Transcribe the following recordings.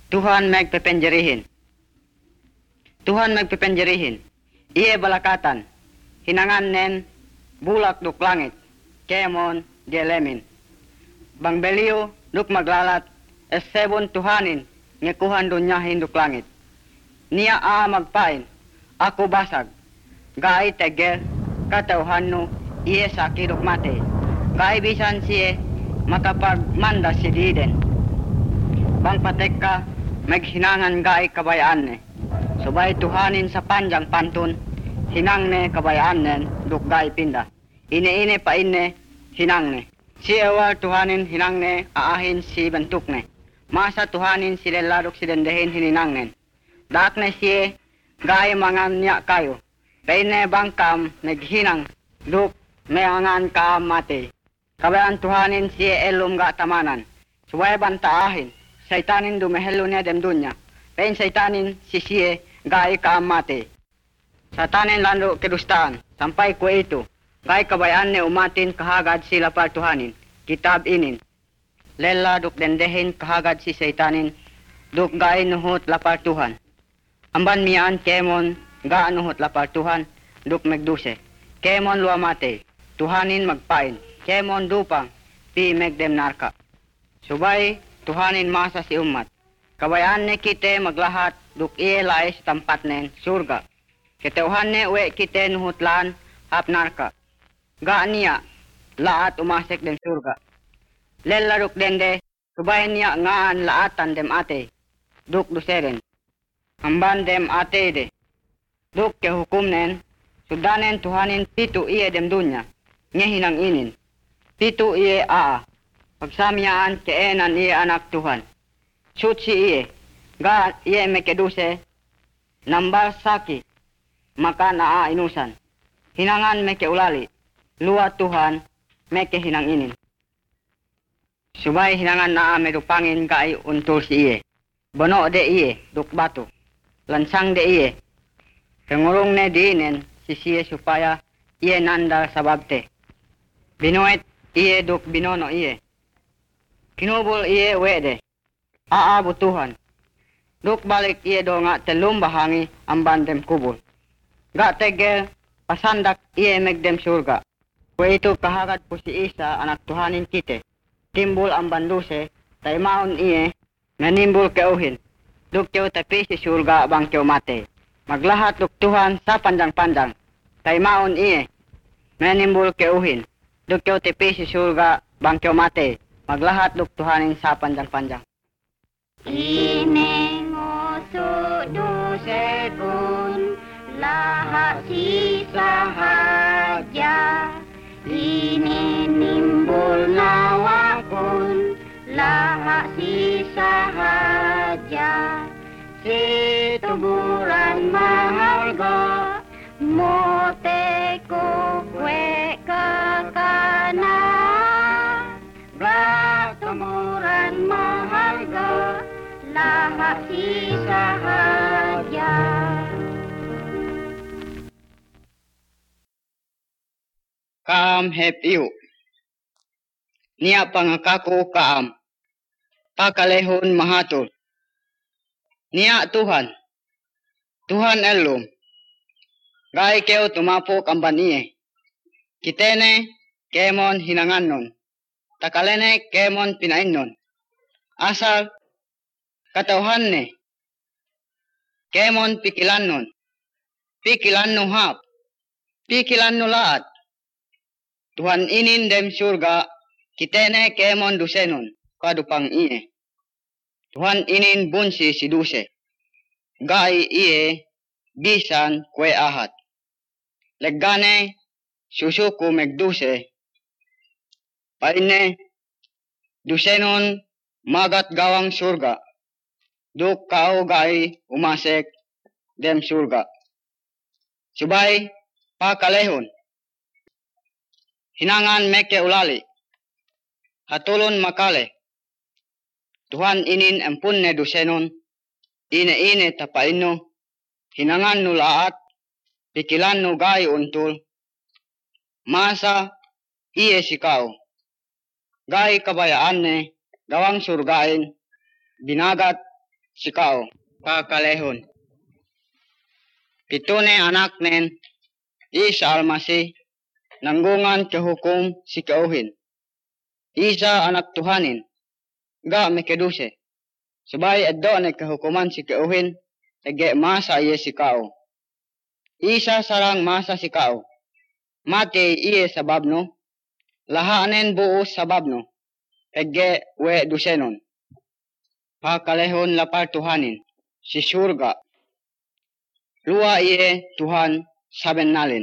Tuhan magpepenjerihin. Tuhan magpepenjerihin. Iye balakatan. Hinangan nen bulak duk langit. Kemon dielemin. Bang beliw duk maglalat. Esebon Tuhanin. Ngekuhan dunyahin duk langit. Niya magpain. Ako basag. Gai tegel. Katauhanno. Iye sakiduk mate. Gai bisan siye. Makapagmanda si Diden. Bang patekka. Maghinangan gai kabayaan ne. Subay Tuhanin sa panjang pantun. Hinang ne kabayaan nen. Duk gai pinda. Ine pa ine. Hinang ne. Si ewal Tuhanin hinang ne. Aahin si bentuk ne. Masa Tuhanin si leladuk si dendehin hininang nen. Dak ne siye. Gai mangan niya kayo. Paine bangkam naghinang. Duk meangan kaam mati. Kabayaan Tuhanin siye elum ga tamanan. Subay bantaahin. Saitanin dumehelo niya dem dunya. Pain saitanin siye gai kaam mati. Satanin lando kedustaan. Sampai ko ito. Gai kabayaan ne umatin kahagad sila par Tuhanin. Kitab inin. Lela duk dendehin kahagad si saitanin. Duk gai nuhut lapar Tuhan. Amban miyaan kemon ga nuhut lapar Tuhan. Duk megduse. Kemon luamate. Tuhanin magpain. Kemon dupang. Pi megdem narka. Subay Tuhanin masa si umat. Kabayaan ne kite maglahat. Duk iye lais tempat nen surga. Keteuhan ne we kite nuhutlan hap narka. Ga niya laat umasek dem surga. Lela duk dende. Subay niya ngaan laatan dem ate. Duk duseren. Amban dem ate de. Duk ke hukum nen. Sudanen Tuhanin pitu iye dem dunya. Ngehinang inin. Pitu iye Pagsamyaan keenan iye anak Tuhan. Sutsi iye. Ga iye mekeduse. Nambal saki. Maka naa inusan. Hinangan mekeulali. Lua Tuhan mekehinang inin. Subay hinangan naa medupangin kai untul si iye. Bono de iye duk batu. Lansang de iye. Pengurung ne diinen si siye supaya iye nandal sababte. Binuet iye duk binono iye. Kinubol iye wede. Butuhan. Duk balik iye do nga telum bahangi ang bandem kubol. Ga tegel pasandak iye megdem surga. Kwe ito kahagad po si Isa anak Tuhanin kite. Timbul ang banduse. Taimaon iye. Nanimbul keuhin. Duk keu tapi si surga bang keu mate. Maglahat duk Tuhan sa pandang-pandang. Taimaon iye. Nanimbul keuhin. Duk keu tapi si surga bang keu mate. Maglahat duk Tuhanin sa panjang-panjang. Inengoso dosekun lahat si sahaja. Inenimbul nawakun lahat si sahaja. Situburan maharga moteko kwe kakana. Tumuran maharga lahat si sahaja. Kaam hep iu. Niya pangakaku kaam. Pakalehon mahatul. Niya Tuhan. Tuhan elum. Gai keu tumapok ang baniye. Kitene kemon hinanganon. Takalene kemon pinainon. Asal katauhan ne. Kemon pikilanon. Pikilanno hap. Pikilanno laat. Tuhan inin dem surga. Kitene kemon dusenon. Kadupang iye. Tuhan inin bunsi si duse. Gai iye bisan kwe ahat. Leggane susuku megduse. Paine, dusenon magat gawang surga. Duk kau gai umasek dem surga. Subay pakalehon. Hinangan meke ulali. Hatulon makale. Tuhan inin empun ne dusenon. Ine tapaino. Hinangan nulaat. Pikilan no gai untul. Masa iye sikaw. Gai kabayaan ne, gawang surgain, binagat, sikao, kakalehon. Pitune anak nen, Isa Almasih, nanggungan kehukum si kauhin. Isa anak Tuhanin, ga mekeduse. Sabay addo ne kehukuman si kauhin, ege masa iye si kao. Isa sarang masa si kao. Mati iye sababno, lahanen buos sababno, ege we dusenon. Pakalehon lapar Tuhanin, si surga. Luwa iye Tuhan saben nalin.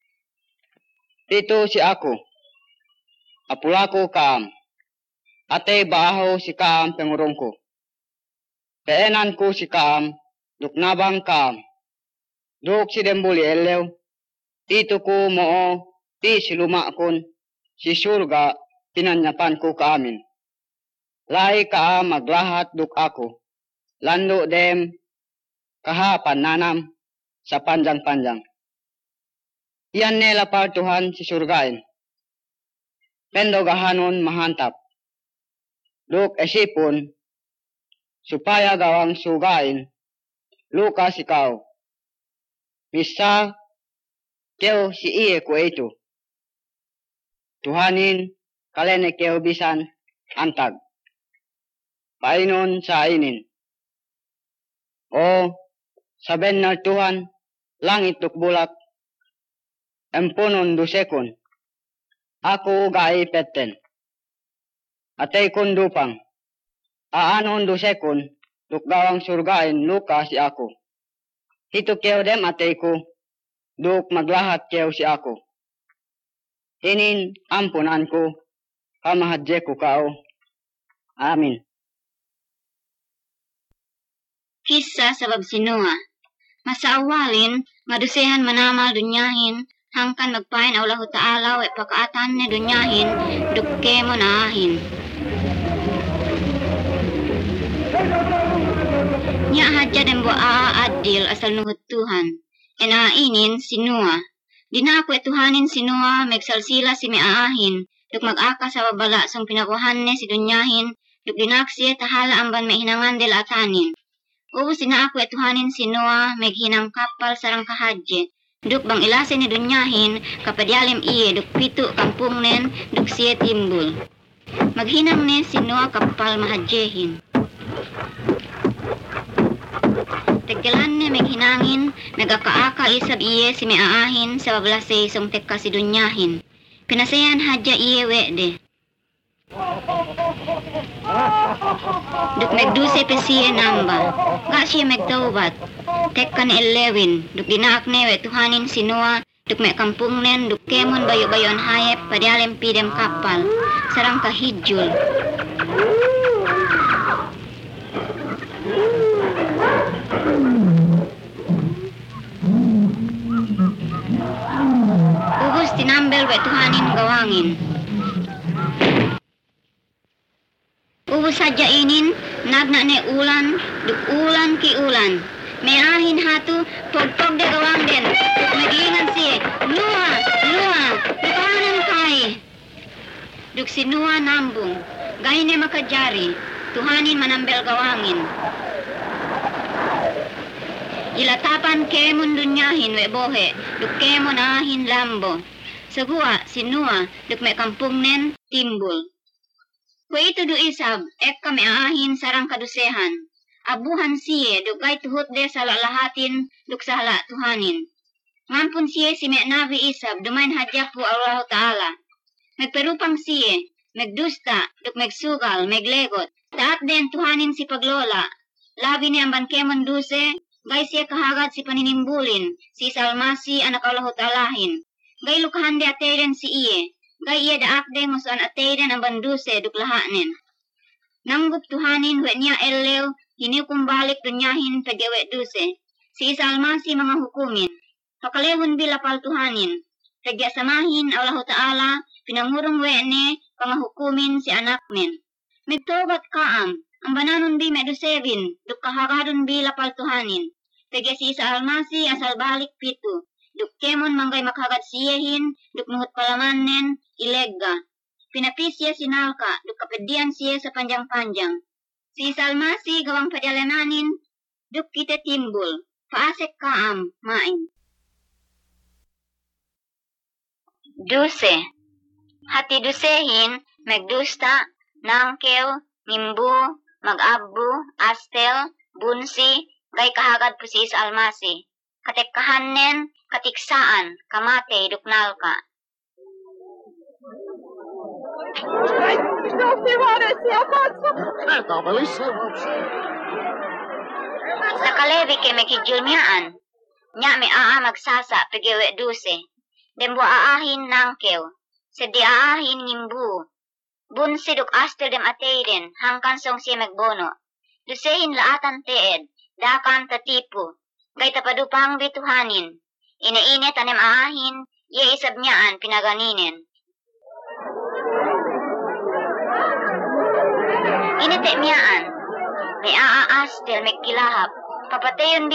Ito si ako, apulako kaam. Ate baaho si kaam pengurongko. Peenan ko si kaam, duknabang kaam. Duk si dembuli elew, tito ko moo, ti siluma kon, si surga, pinanyapan ko kaamin. Lahi kaam maglahat duk ako, lando dem, kahapan nanam, sa panjang-panjang. Iyan nila par Tuhan si surgain. Pendo gahanon mahantap. Duk esipon, supaya gawang sugain, luka ikaw. Misa, keo si iye ko ito. Tuhanin, kalene keo bisan, antag. Painon sa inin. O, saben na Tuhan, langit tukbulak, empunon dusekon, ako gai peten. Atay kun dupang, aanon dusekon, dukdawang surgain luka si ako. Hito keo dem atay ko, duk maglahat keo si ako. Inin ampunan ko, kamahadje ko kao. Amin. Kisah sabab si Noah. Masa awalin, madusehan manamal dunyahin, hangkan magpain Allah Ta'ala wa pakaatan ni dunyahin, dukke mo naahin. Nya hadja den bo adil asal nuhut Tuhan. Enainin si Noah. Dinako Tuhanin si Noah, megsalsila si meaahin, duk mag-aka sa babala song pinakuhan ni si dunyahin, duk dinaksi tahala amban may hinangan del atanin. Ubus ako Tuhanin si Noah, meghinang kapal sarang kahadje. Duk bang ilasin ni dunyahin, kapadyalim iye, duk pito kampung nen, duk siya timbul. Maghinang ni si Noah kapal mahadjehin. Tegkelan ni meghinangin, megakaaka isab iye si meaahin, sa bablase song teka si dunyahin. Pinasayan hadja iye wede. Duk megduse pe siya namba, ga siya megtaubat. Tekka ni Elewin, duk dinaakne we Tuhanin si Noah, duk me kampung nen, duk kemon bayo-bayon hayep, padyalem pidem kapal, sarang kahidjul. Ubus tinambel we Tuhanin gawangin. Ubus saja inin, nagna ne ulan, duk ulan ki ulan. Meahin hatu, pog-pog de gawang den, duk megingan siye, Noah, Noah, lukahanan kai. Duk si Noah nambung, gahine makajari, Tuhanin manambel gawangin. Ilatapan kemon dunyahin we bohe, duk kemon ahin lambo. Segua si Noah, duk me kampung nen, timbul. Kung ito do isab, ek kami aahin sarang kadusehan. Abuhan siye, dugay tuhot de sa lalahatin, duk sa hala Tuhanin. Ngampun siye si Nabi isab, dumain hadya po Allah Ta'ala. Megperupang siye, megdusta, duk megsugal, meglegot. Taat den Tuhanin si paglola. Labi ni ang bankemon duse, gay siya kahagad si paninimbulin, si Salmasi anak Allah Ta'alahin. Gay lukahan de ateren si iye. Gay iya daak de musuan ateiren ang banduse duk lahanin. Nanggup Tuhanin we niya elew, hiniw kumbalik dunyahin pagyawe duse. Si Isa Almasi mga hukumin. Pakalewon bilapal Tuhanin. Pagya samahin Allah Ta'ala, pinangurong we ne, pangahukumin si anak men. Megtobat kaam, ang bananon bi medusevin, duk kahagadon bilapal Tuhanin. Pagya si Isa Almasi asal balik pitu. Duk kemon manggay makagad siyehin, duk nuhut palamanen, ilegga. Pinapisya sinalka, duk kapedian siya sa panjang-panjang. Si Salmasi gawang padalananin, duk kita timbul, paasek kaam, main. Duse. Hati dusehin, megdusta, nangkew, nimbu, mag-abu, astel, bunsi, gay kahagad po si Salmasi. Katekkahannen, katiksaan, kamate, duknalka. Nakalebi ke mekijulmiaan. Nya me magsasa pegewe duse. Dembo aahin nangkew. Sedi aahin ngimbu. Bunsi duk astel dem ateiren. Hangkan song siya megbono. Dusehin laatan teed. Dakan tatipu. Gay tapadupang bituhanin. Ine-ine tanem aahin. Ye isabnyaan pinaganinen. Inetemyaan, may astel megkilahap, papateyon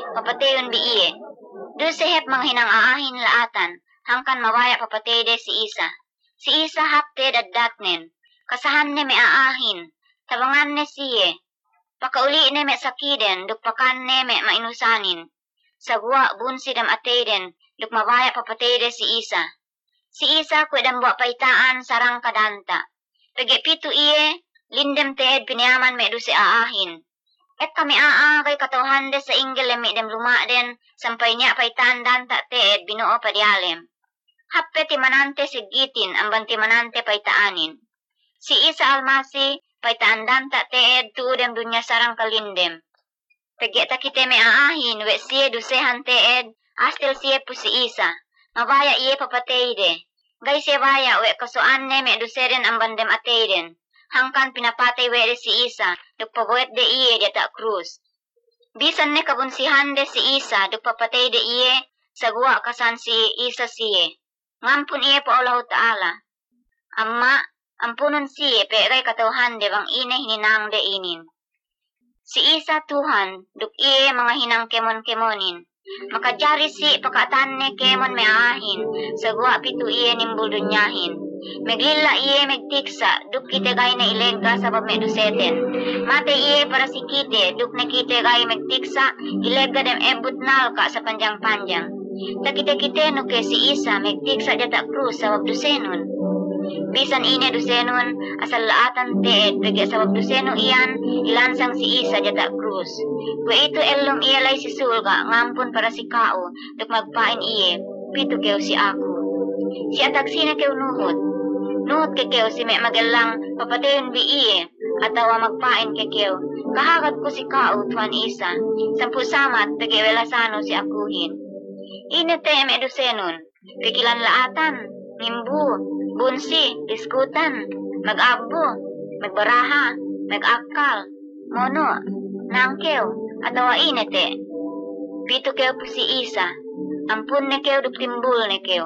biiye. Dusehep manghinang aahin laatan, hangkan mawaya papatede si Isa. Si Isa hapte daddatnen, kasahan ne may aahin, tabangan ne siye. Pakauli ne may sakiden, dukpakan ne may mainusanin. Sagwa bunsi dam ateden, duk mawaya papatede si Isa. Si Isa kwedam buwa paitaan sarang kadanta. Pagepito iye, lindem teed piniaman me dusi aahin. Et kami kay katauhan de sa inggil lemi dem lumaden sampay niya paitaan danta teed binuo padialem. Happe timanante sigitin amban timanante paitaanin. Si Isa Almasi paitaan danta teed tuudem dunya sarang kalindem. Pageta kite me aahin we siye dusehan teed astil siye po si Isa. Mabaya iye papateyde. Gay siya baya we kasuan ne me duseren amban dem ateyden. Hangkan pinapatay wede si Isa, dukpabuet de iye data krus. Bisan ne kabunsihan de si Isa, dukpapatay de iye, sagwa kasan si Isa siye. Ngampun iye po Allah Ta'ala. Amma, ampunon siye, peray katauhan de bang ine hininang de inin. Si Isa Tuhan, duk iye mga hinang kemon-kemonin. Makajari si pakatan ne kemon me ahin, sagwa pitu iye nimbul dunyahin. Meglila iye megtiksa, duk kite gay na ilegga sa pameduseten. Mate iye para si kite, duk na kite gay megtiksa, ilegga dem ebutnal ka sa panjang-panjang. Takite-kite no ke si Isa megtiksa data krus sa wabdusenon. Bisan ine dusenon, asal laatan teed, pegi sa wabduseno iyan, ilansang si Isa data krus. Kwe ito elom iyalay si sulga, ngampun para si kao, duk magpain iye, pito kew si ako. Si ataksina kew nuhot. Nuhot kekew si me magalang papateyon bi iye, atawa magpain kekew. Kahagat ko si kao, Tuan Isa, sampu samat, pegewelasano si akuhin. Inete me dusenon, pikilan laatan, ngimbu, bunsi, diskutan, mag-abo, magbaraha, mag-akal, mono, nangkew, atawa inete. Pito kew po si Isa, ampun ne kew duptimbul ne kew.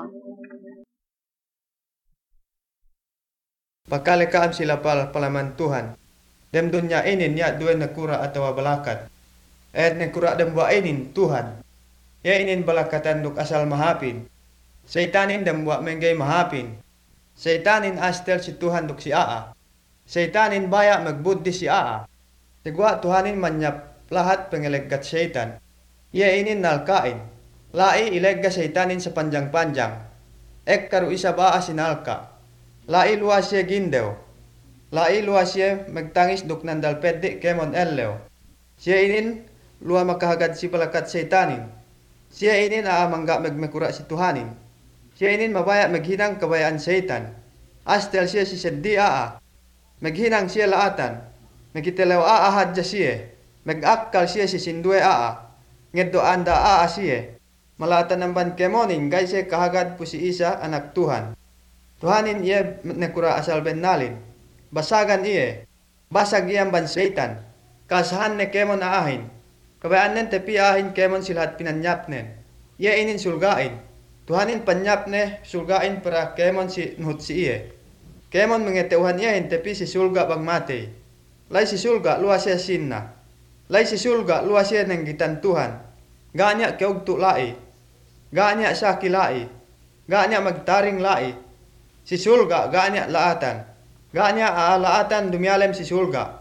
Pagkalekaam sila palaman Tuhan. Dem dunya inin ya dua nakura atawa balakat. Nakura dem buat inin Tuhan. Ya inin balakatan duk asal mahapin. Seitanin dem buat menggay mahapin. Seitanin astel si Tuhan duk si Aa. Seitanin bayak magbuddi si Aa. Sigwa Tuhanin manyap lahat pengelegat seitan. Ya inin nalkain. Lai ilegga seitanin sa panjang-panjang. Karu isa baa sinalka. Lai luasye gindew. Lai luasye magtangis duk nandal pedi kemon ellew. Siya inin lua makahagad si palakat seitanin. Siya inin mangga magmekura si Tuhanin. Siya inin mabaya maghinang kabayaan seitan. Astel siya si seddi Maghinang siya laatan. Magitelew hadja siya. Magakkal siya si sindue Ngeddo anda siya. Malatan ng ban kemonin gay siya kahagad po si Isa anak Tuhan. Tuhanin iya nakura asal bennalin. Basagan iya. Basag iyang ban seitan. Kasahan ne kemon aahin. Kabayaan nen tepi ahin kemon silhat pinanyapnen. Iya inin sulgain. Tuhanin panyapne sulgain para kemon si nuhut si iya. Kemon mengeteuhan iya hin tepi si sulga bang mate. Lai si sulga luas siya sinna. Lai si sulga luas siya nenggitan Tuhan. Ganya keugtu lai. Ganya saki lai. Ganya magtaring lai. Si sulga ganya laatan. Ganya laatan dumialem si sulga.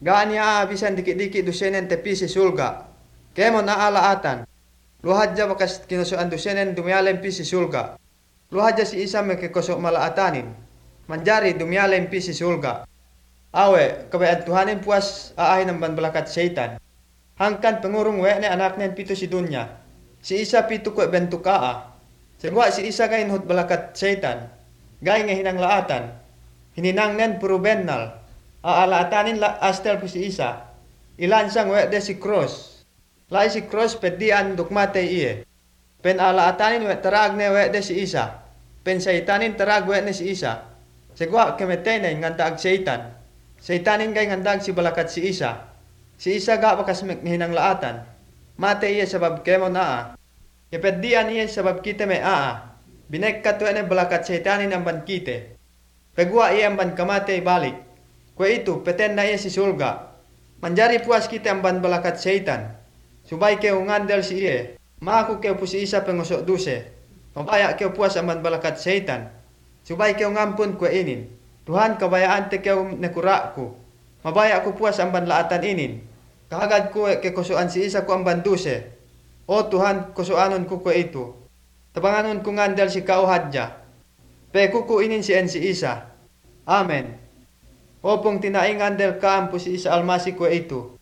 Gaan niya aabisan dikit-dikit dusenen tepi si sulga. Kemon aalaatan. Luhadja bakas kinusuan dusenen dumiyalem pi si sulga. Luhadja si isa mekekosok malaatanin. Manjari dumiyalem pi si sulga. Awe, kabayad Tuhanin puas aahin ng banbalakat Satan. Hangkan pengurung ne anak nen pito si dunya. Si isa pito kwe bentukaa. Segwa si isa gain hut balakat Satan. Gain nga hinang laatan. Hininang nen puro bennal. Aalaatanin la astel po si isa. Ilansang de si cross. Lai si cross pedian dukmate iye. Pen alaatanin tarag ne de si isa. Pen Satanin tarag ne si isa. Segwa kemetene ngantaag Satan. Satanin kay ngantaag si balakat si isa. Si isa ga bakas hinang laatan. Mate iye sabab kemo naa. Yapedian iye sabab kite me aa. Binekkat ne balakat Satanin ang ban kite. Pegwa iye ang ban kamate balik. Kwe itu peten na iye si sulga. Manjari puas kita ang ban balakat Satan. Subay keo ngandel si iye. Maaku keo po si isa pengosok duse. Mabaya keo puas ang ban balakat Satan. Subay keo ngampun kwe inin. Tuhan kabayaan te keo nekuraku. Mabaya ko puas ang ban laatan inin. Kahagad ko ke kosoan si isa ko ang ban duse. O Tuhan kosoanon ko kwe itu. Tabanganon ko ngandel si kauhadja. Pe kukuinin si isa. Amen. Opong tinaing ngandel kaam po si isa almasi kwe itu.